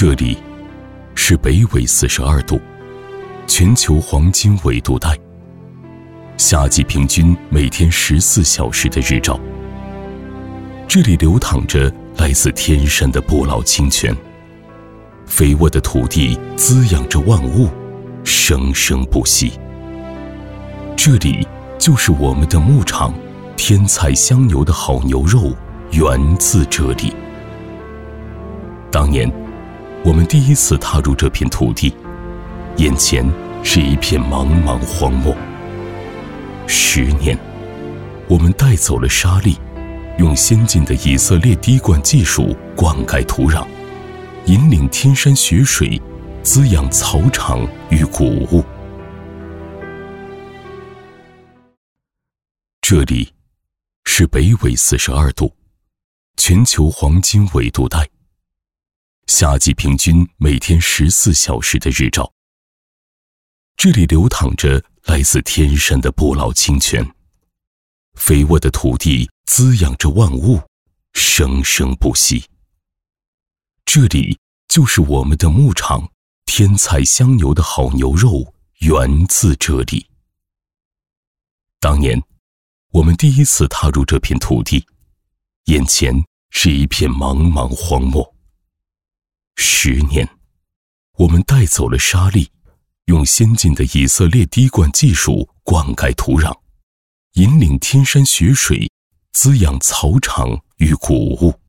这里是北纬42度，全球黄金纬度带，夏季平均每天14小时的日照。这里流淌着来自天山的不老清泉，肥沃的土地滋养着万物，生生不息。这里就是我们的牧场，天采香牛的好牛肉源自这里。当年我们第一次踏入这片土地，眼前是一片茫茫荒漠。10年，我们带走了沙粒，用先进的以色列滴灌技术灌溉土壤，引领天山雪水滋养草场与谷物。这里是北纬42度，全球黄金纬度带，夏季平均每天14小时的日照。这里流淌着来自天山的不老清泉，肥沃的土地滋养着万物，生生不息。这里就是我们的牧场，天采香牛的好牛肉源自这里。当年我们第一次踏入这片土地，眼前是一片茫茫荒漠。10年，我们带走了沙粒，用先进的以色列滴灌技术灌溉土壤，引领天山雪水滋养草场与谷物。